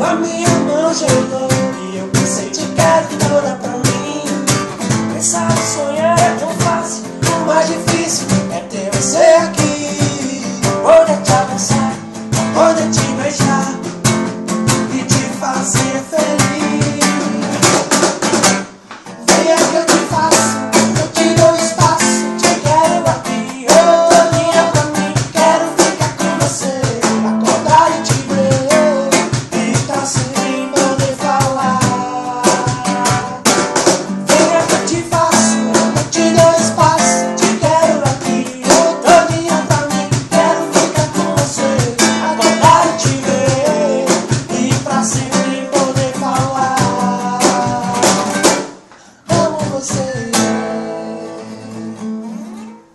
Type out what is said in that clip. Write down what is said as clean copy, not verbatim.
a minha mão gelou e eu pensei, te quero toda pra mim. Pensar e sonhar é tão fácil, o mais difícil é ter você aqui. Poder te abraçar, poder te beijar e te fazer feliz. Venha que eu te faço, eu te dou espaço, te quero aqui, todinha pra mim. Quero ficar com você, acordar e te ver e tá sem poder falar. Venha que eu te faço, eu te dou espaço, te quero aqui, todinha pra mim. Quero ficar com você, acordar e te ver e pra sempre poder falar. Amo você.